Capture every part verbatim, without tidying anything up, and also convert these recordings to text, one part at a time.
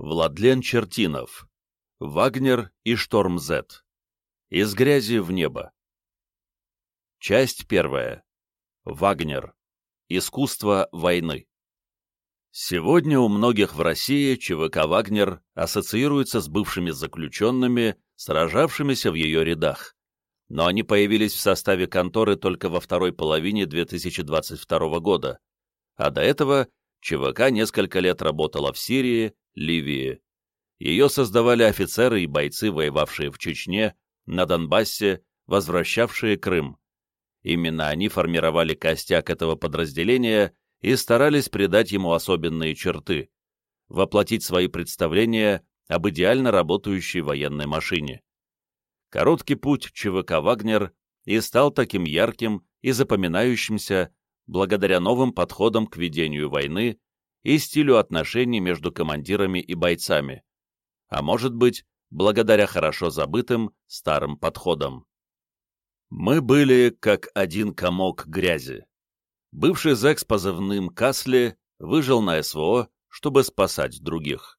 Владлен Чертинов. Вагнер и Шторм Z. Из грязи в небо. Часть первая. Вагнер. Искусство войны. Сегодня у многих в России ЧВК «Вагнер» ассоциируется с бывшими заключенными, сражавшимися в ее рядах. Но они появились в составе конторы только во второй половине две тысячи двадцать второго года, а до этого ЧВК несколько лет работала в Сирии, Ливии. Ее создавали офицеры и бойцы, воевавшие в Чечне, на Донбассе, возвращавшие Крым. Именно они формировали костяк этого подразделения и старались придать ему особенные черты, воплотить свои представления об идеально работающей военной машине. Короткий путь ЧВК «Вагнер» и стал таким ярким и запоминающимся благодаря новым подходам к ведению войны и стилю отношений между командирами и бойцами, а может быть, благодаря хорошо забытым старым подходам. Мы были как один комок грязи. Бывший зэк с позывным «Касли» выжил на СВО, чтобы спасать других.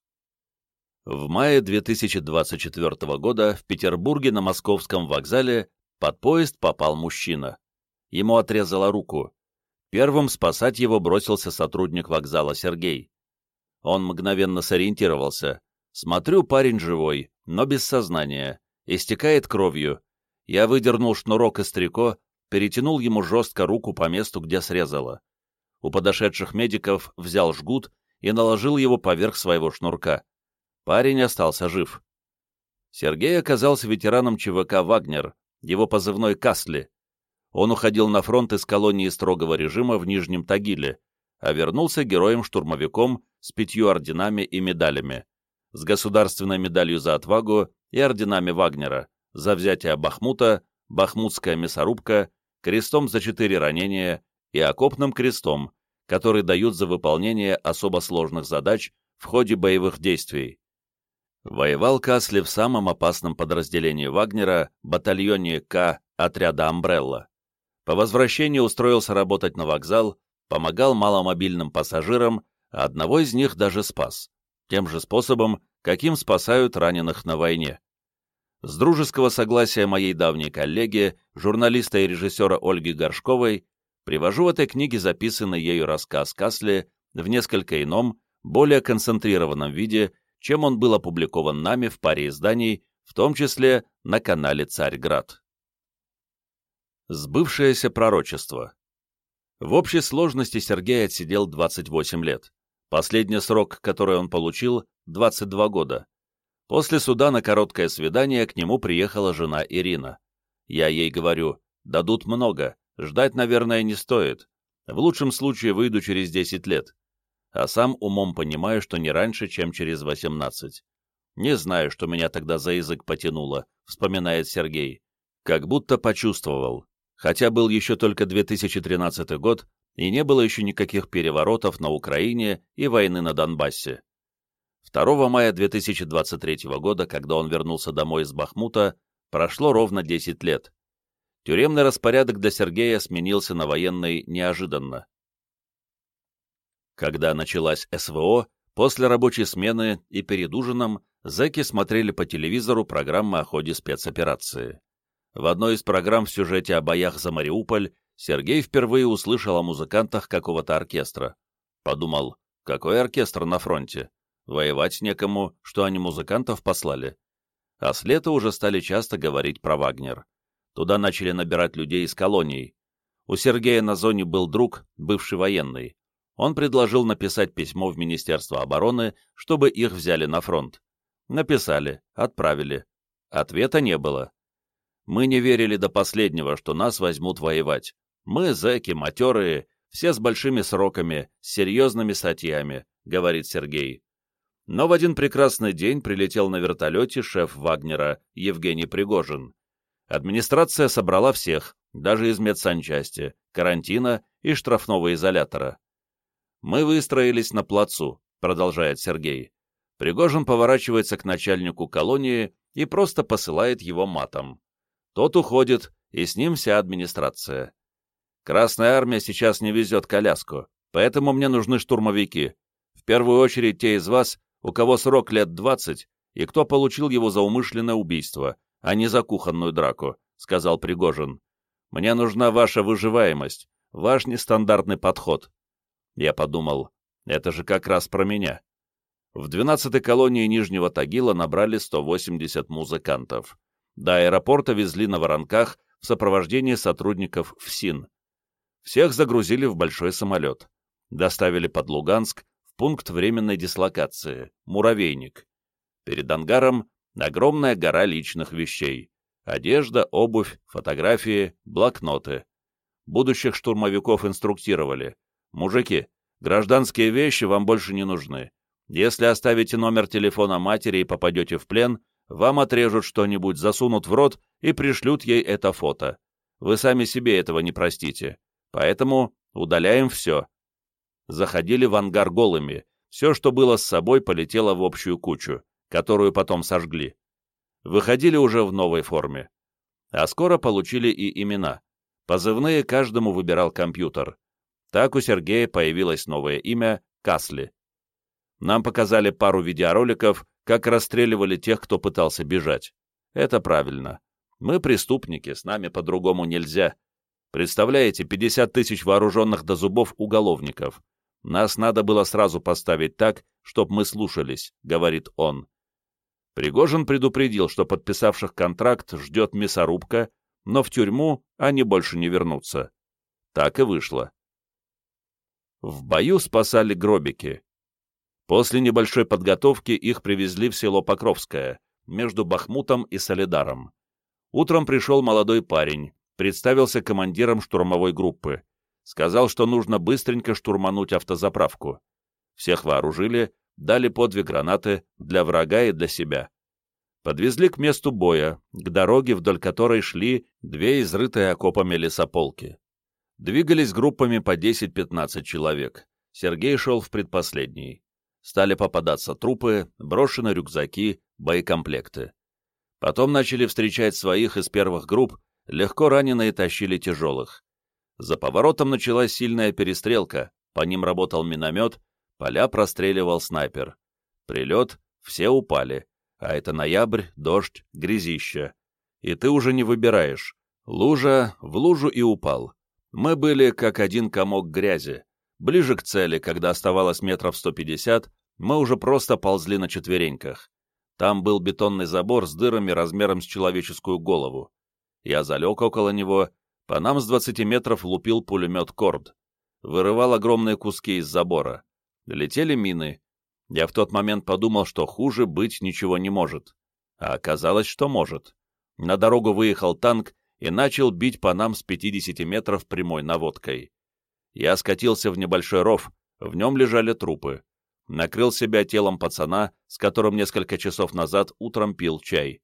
В мае две тысячи двадцать четвёртого года в Петербурге на Московском вокзале под поезд попал мужчина. Ему отрезало руку. Первым спасать его бросился сотрудник вокзала Сергей. Он мгновенно сориентировался. Смотрю, парень живой, но без сознания, истекает кровью. Я выдернул шнурок из трико, перетянул ему жестко руку по месту, где срезало. У подошедших медиков взял жгут и наложил его поверх своего шнурка. Парень остался жив. Сергей оказался ветераном ЧВК «Вагнер», его позывной «Касли». Он уходил на фронт из колонии строгого режима в Нижнем Тагиле, а вернулся героем-штурмовиком с пятью орденами и медалями, с государственной медалью за отвагу и орденами Вагнера, за взятие Бахмута, Бахмутская мясорубка, крестом за четыре ранения и окопным крестом, который дают за выполнение особо сложных задач в ходе боевых действий. Воевал Касли в самом опасном подразделении Вагнера, батальоне К отряда «Амбрелла». По возвращении устроился работать на вокзал, помогал маломобильным пассажирам, а одного из них даже спас, тем же способом, каким спасают раненых на войне. С дружеского согласия моей давней коллеги, журналиста и режиссера Ольги Горшковой, привожу в этой книге записанный ею рассказ Касли в несколько ином, более концентрированном виде, чем он был опубликован нами в паре изданий, в том числе на канале «Царьград». Сбывшееся пророчество. В общей сложности Сергей отсидел двадцать восемь лет. Последний срок, который он получил, двадцать два года. После суда на короткое свидание к нему приехала жена Ирина. Я ей говорю, дадут много, ждать, наверное, не стоит. В лучшем случае выйду через десять лет. А сам умом понимаю, что не раньше, чем через восемнадцать. Не знаю, что меня тогда за язык потянуло, вспоминает Сергей. Как будто почувствовал. Хотя был еще только две тысячи тринадцатый год, и не было еще никаких переворотов на Украине и войны на Донбассе. второго мая две тысячи двадцать третьего года, когда он вернулся домой из Бахмута, прошло ровно десять лет. Тюремный распорядок для Сергея сменился на военный неожиданно. Когда началась СВО, после рабочей смены и перед ужином зэки смотрели по телевизору программы о ходе спецоперации. В одной из программ в сюжете о боях за Мариуполь Сергей впервые услышал о музыкантах какого-то оркестра. Подумал, какой оркестр на фронте? Воевать некому, что они музыкантов послали. А с лета уже стали часто говорить про Вагнер. Туда начали набирать людей из колоний. У Сергея на зоне был друг, бывший военный. Он предложил написать письмо в Министерство обороны, чтобы их взяли на фронт. Написали, отправили. Ответа не было. Мы не верили до последнего, что нас возьмут воевать. Мы, зэки, матерые, все с большими сроками, с серьезными статьями, говорит Сергей. Но в один прекрасный день прилетел на вертолете шеф Вагнера Евгений Пригожин. Администрация собрала всех, даже из медсанчасти, карантина и штрафного изолятора. Мы выстроились на плацу, продолжает Сергей. Пригожин поворачивается к начальнику колонии и просто посылает его матом. Тот уходит, и с ним вся администрация. Красная армия сейчас не везет коляску, поэтому мне нужны штурмовики. В первую очередь те из вас, у кого срок лет двадцать, и кто получил его за умышленное убийство, а не за кухонную драку», — сказал Пригожин. «Мне нужна ваша выживаемость, ваш нестандартный подход». Я подумал, это же как раз про меня. В двенадцатой колонии Нижнего Тагила набрали сто восемьдесят музыкантов. До аэропорта везли на воронках в сопровождении сотрудников ФСИН. Всех загрузили в большой самолет. Доставили под Луганск в пункт временной дислокации, Муравейник. Перед ангаром огромная гора личных вещей. Одежда, обувь, фотографии, блокноты. Будущих штурмовиков инструктировали. «Мужики, гражданские вещи вам больше не нужны. Если оставите номер телефона матери и попадете в плен, вам отрежут что-нибудь, засунут в рот и пришлют ей это фото. Вы сами себе этого не простите. Поэтому удаляем все». Заходили в ангар голыми. Все, что было с собой, полетело в общую кучу, которую потом сожгли. Выходили уже в новой форме. А скоро получили и имена. Позывные каждому выбирал компьютер. Так у Сергея появилось новое имя Касли. Нам показали пару видеороликов, как расстреливали тех, кто пытался бежать. Это правильно. Мы преступники, с нами по-другому нельзя. Представляете, пятьдесят тысяч вооруженных до зубов уголовников. Нас надо было сразу поставить так, чтоб мы слушались, говорит он. Пригожин предупредил, что подписавших контракт ждет мясорубка, но в тюрьму они больше не вернутся. Так и вышло. В бою спасали гробики. После небольшой подготовки их привезли в село Покровское, между Бахмутом и Солидаром. Утром пришел молодой парень, представился командиром штурмовой группы. Сказал, что нужно быстренько штурмануть автозаправку. Всех вооружили, дали по две гранаты для врага и для себя. Подвезли к месту боя, к дороге, вдоль которой шли две изрытые окопами лесополки. Двигались группами по десять-пятнадцать человек. Сергей шел в предпоследний. Стали попадаться трупы, брошены рюкзаки, боекомплекты. Потом начали встречать своих из первых групп, легко раненые тащили тяжелых. За поворотом началась сильная перестрелка, по ним работал миномет, поля простреливал снайпер. Прилет, все упали, а это ноябрь, дождь, грязища. И ты уже не выбираешь. Лужа, в лужу и упал. Мы были как один комок грязи. Ближе к цели, когда оставалось метров сто пятьдесят, мы уже просто ползли на четвереньках. Там был бетонный забор с дырами размером с человеческую голову. Я залег около него, по нам с двадцати метров лупил пулемет «Корд». Вырывал огромные куски из забора. Летели мины. Я в тот момент подумал, что хуже быть ничего не может. А оказалось, что может. На дорогу выехал танк и начал бить по нам с пятидесяти метров прямой наводкой. Я скатился в небольшой ров, в нем лежали трупы. Накрыл себя телом пацана, с которым несколько часов назад утром пил чай.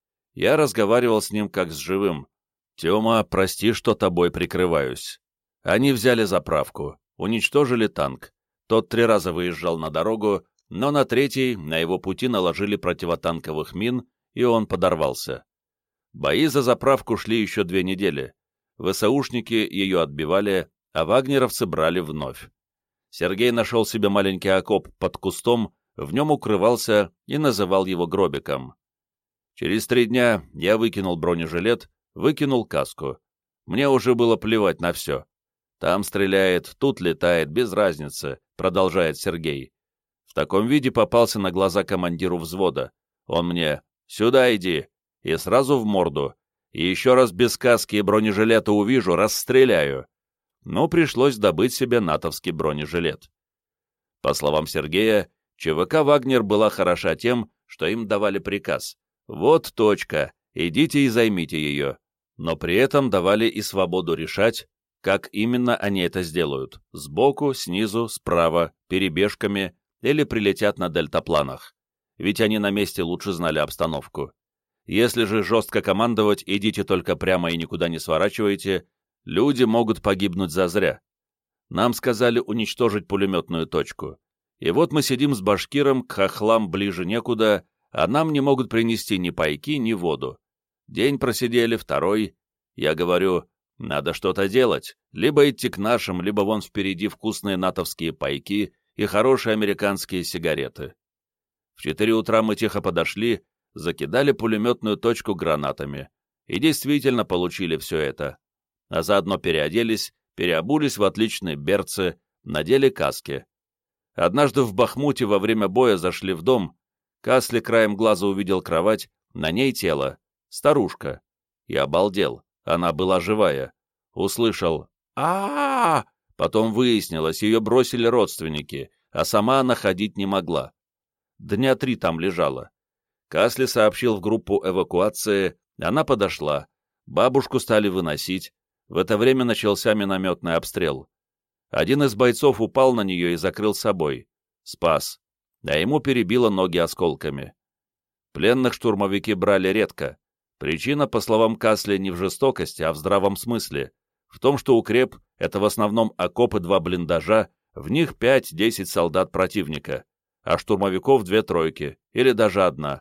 Я разговаривал с ним как с живым. «Тема, прости, что тобой прикрываюсь». Они взяли заправку, уничтожили танк. Тот три раза выезжал на дорогу, но на третий на его пути наложили противотанковых мин, и он подорвался. Бои за заправку шли еще две недели. ВСУшники ее отбивали, а вагнеровцы брали вновь. Сергей нашел себе маленький окоп под кустом, в нем укрывался и называл его гробиком. Через три дня я выкинул бронежилет, выкинул каску. Мне уже было плевать на все. Там стреляет, тут летает, без разницы, продолжает Сергей. В таком виде попался на глаза командиру взвода. Он мне: «Сюда иди!» И сразу в морду. И еще раз без каски и бронежилета увижу, расстреляю. Но пришлось добыть себе натовский бронежилет. По словам Сергея, ЧВК «Вагнер» была хороша тем, что им давали приказ: «Вот точка, идите и займите ее», но при этом давали и свободу решать, как именно они это сделают — сбоку, снизу, справа, перебежками или прилетят на дельтапланах, ведь они на месте лучше знали обстановку. Если же жестко командовать «идите только прямо и никуда не сворачивайте», люди могут погибнуть зазря. Нам сказали уничтожить пулеметную точку. И вот мы сидим с башкиром, к хохлам ближе некуда, а нам не могут принести ни пайки, ни воду. День просидели, второй. Я говорю, надо что-то делать, либо идти к нашим, либо вон впереди вкусные натовские пайки и хорошие американские сигареты. В четыре утра мы тихо подошли, закидали пулеметную точку гранатами и действительно получили все это. А заодно переоделись, переобулись в отличные берцы, надели каски. Однажды в Бахмуте во время боя зашли в дом, Касли краем глаза увидел кровать, на ней тело, старушка. Я обалдел, она была живая. Услышал а, -а, -а Потом выяснилось, ее бросили родственники, а сама она ходить не могла. Дня три там лежала. Касли сообщил в группу эвакуации, она подошла. Бабушку стали выносить. В это время начался минометный обстрел. Один из бойцов упал на нее и закрыл собой. Спас. А ему перебило ноги осколками. Пленных штурмовики брали редко. Причина, по словам Касли, не в жестокости, а в здравом смысле. В том, что укреп — это в основном окопы два блиндажа, в них пять-десять солдат противника, а штурмовиков две тройки, или даже одна.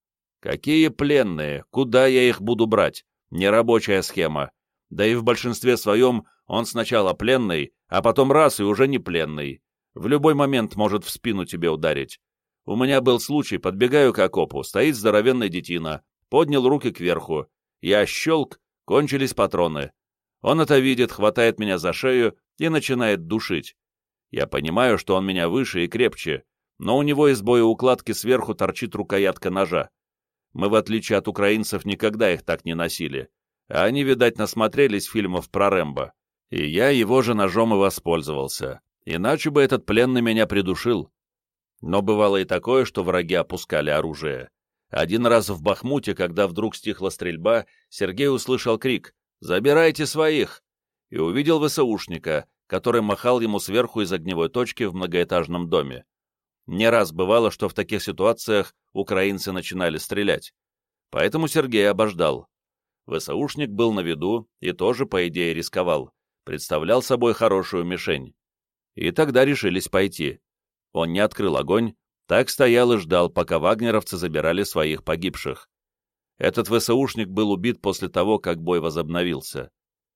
Какие пленные? Куда я их буду брать? Нерабочая схема. Да и в большинстве своем он сначала пленный, а потом раз и уже не пленный. В любой момент может в спину тебе ударить. У меня был случай, подбегаю к окопу, стоит здоровенный детина, поднял руки кверху. Я щелк, кончились патроны. Он это видит, хватает меня за шею и начинает душить. Я понимаю, что он меня выше и крепче, но у него из боеукладки сверху торчит рукоятка ножа. Мы, в отличие от украинцев, никогда их так не носили. А они, видать, насмотрелись фильмов про Рэмбо. И я его же ножом и воспользовался. Иначе бы этот пленный меня придушил. Но бывало и такое, что враги опускали оружие. Один раз в Бахмуте, когда вдруг стихла стрельба, Сергей услышал крик «Забирайте своих!» и увидел ВСУшника, который махал ему сверху из огневой точки в многоэтажном доме. Не раз бывало, что в таких ситуациях украинцы начинали стрелять. Поэтому Сергей обождал. ВСУшник был на виду и тоже, по идее, рисковал. Представлял собой хорошую мишень. И тогда решились пойти. Он не открыл огонь, так стоял и ждал, пока вагнеровцы забирали своих погибших. Этот ВСУшник был убит после того, как бой возобновился.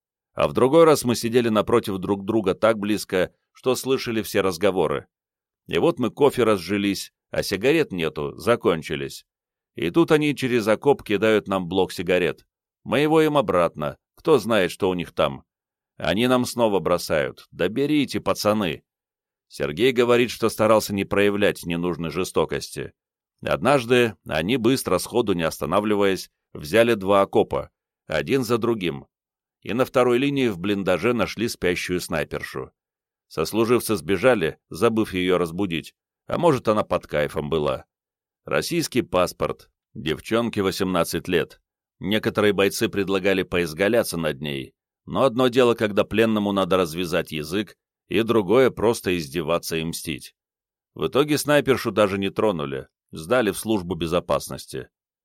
А в другой раз мы сидели напротив друг друга так близко, что слышали все разговоры. И вот мы кофе разжились, а сигарет нету, закончились. И тут они через окоп кидают нам блок сигарет. Мы его им обратно, кто знает, что у них там. Они нам снова бросают. Да берите, пацаны. Сергей говорит, что старался не проявлять ненужной жестокости. Однажды они быстро, сходу не останавливаясь, взяли два окопа, один за другим. И на второй линии в блиндаже нашли спящую снайпершу. Сослуживцы сбежали, забыв ее разбудить, а может, она под кайфом была. Российский паспорт, девчонке восемнадцать лет. Некоторые бойцы предлагали поизгаляться над ней, но одно дело, когда пленному надо развязать язык, и другое — просто издеваться и мстить. В итоге снайпершу даже не тронули, сдали в службу безопасности.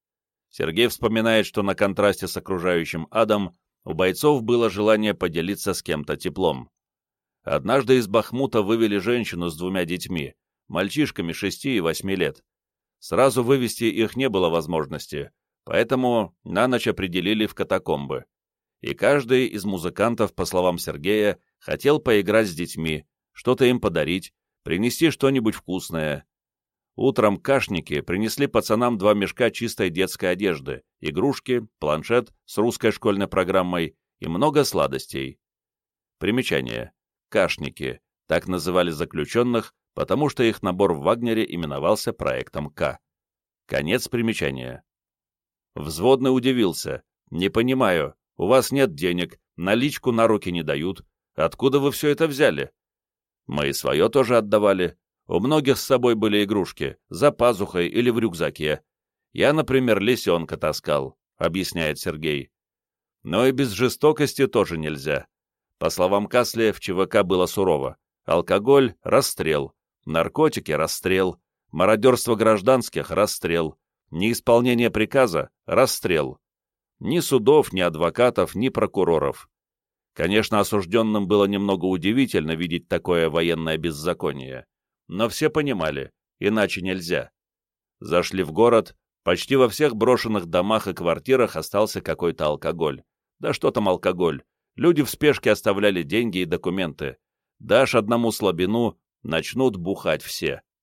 Сергей вспоминает, что на контрасте с окружающим адом у бойцов было желание поделиться с кем-то теплом. Однажды из Бахмута вывели женщину с двумя детьми, мальчишками шести и восьми лет. Сразу вывести их не было возможности, поэтому на ночь определили в катакомбы. И каждый из музыкантов, по словам Сергея, хотел поиграть с детьми, что-то им подарить, принести что-нибудь вкусное. Утром кашники принесли пацанам два мешка чистой детской одежды, игрушки, планшет с русской школьной программой и много сладостей. Примечание. Кашники. Так называли заключенных, потому что их набор в Вагнере именовался проектом К. Конец примечания. Взводный удивился. «Не понимаю, у вас нет денег, наличку на руки не дают. Откуда вы все это взяли?» «Мы и свое тоже отдавали. У многих с собой были игрушки, за пазухой или в рюкзаке. Я, например, лисенка таскал», — объясняет Сергей. Но и без жестокости тоже нельзя. По словам Касли, в ЧВК было сурово. Алкоголь — расстрел, наркотики — расстрел, мародерство гражданских — расстрел, неисполнение приказа — расстрел. Ни судов, ни адвокатов, ни прокуроров. Конечно, осужденным было немного удивительно видеть такое военное беззаконие, но все понимали, иначе нельзя. Зашли в город, почти во всех брошенных домах и квартирах остался какой-то алкоголь. Да что там алкоголь? Люди в спешке оставляли деньги и документы. Дашь одному слабину, начнут бухать все.